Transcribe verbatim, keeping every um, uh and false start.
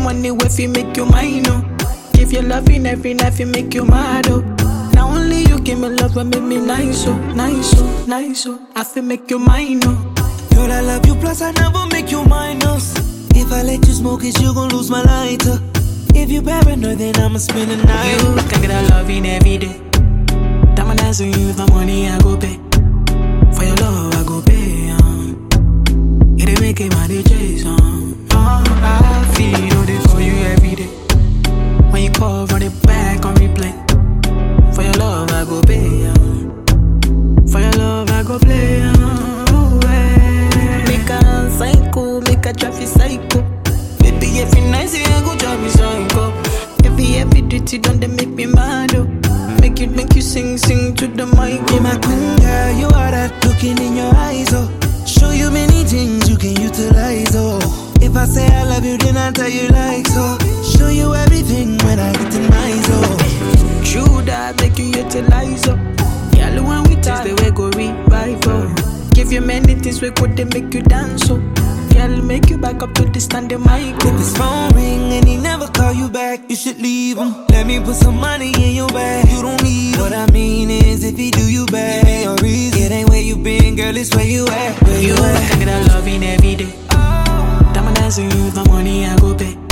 money if you make you mine, oh. Give you loving every night, you make you mad, oh. Now only you give me love and make me nice, oh, nice, oh, nice, oh. I feel make you mine, oh. Girl, I love you, plus I never make you minus. If I let you smoke it, you gon' lose my lighter. If you paranoid, then I'ma spend the night. You can get a loving every day. Time and answer you, the money I go pay. For your love, I go pay, um. It ain't make it my D Js, um. Oh, I feel it for you every day. When you call, run it back on replay. For your love, I go pay, um. For your love, I go play, um. Oh, hey. Make a psycho, make a traffic psycho. Baby, every night, say I go drive me psycho. Every, every duty done, they make me mad, oh. Make you, make you sing, sing to the mic. Be my queen, girl, you are that looking in your eyes, oh. Show you many things you can utilize, oh. If I say I love you, then I tell you like so. Show you everything when I get to my oh. True that make you utilize, oh. Girl, when we taste the way go revive, oh. Give you many things we could they make you dance, oh. Girl, make you back up to the standing mic, oh. If his phone ring and he never call you back, you should leave him. Let me put some money in your bag. You don't need him. What I mean is if he do you bad, it ain't your reason. It ain't where you been, girl, it's where you at. Where you, you at? Can get a loving every day. Time and answer you, the money I go pay.